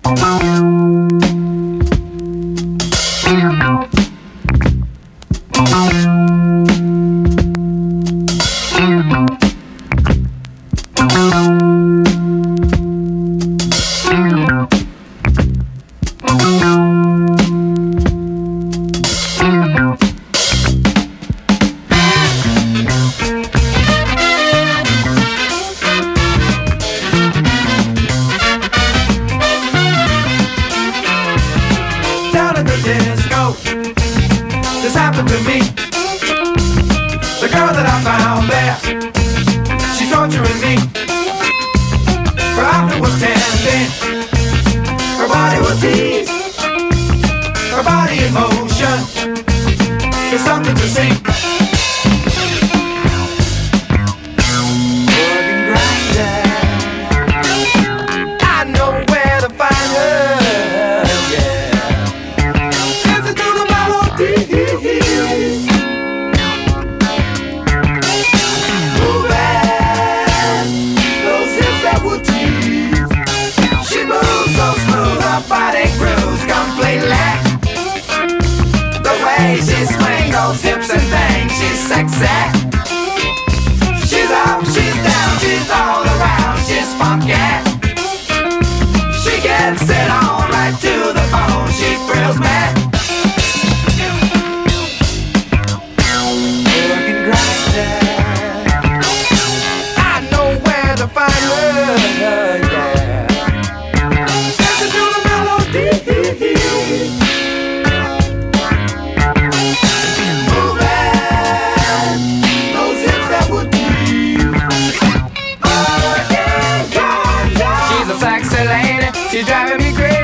This happened to me. The girl that I found there, she's torturing me. Her outfit was tempting, her body was teased, her body in motion is something to see. Organ grinder, I know where to find her. Body grooves completely. The way she swings those hips and things, she's sexy. She's up, she's down, she's all around, she's funky. She gets it on right to the bone, she thrills me. Organ grinder, I know where to find her, yeah. She's driving me crazy.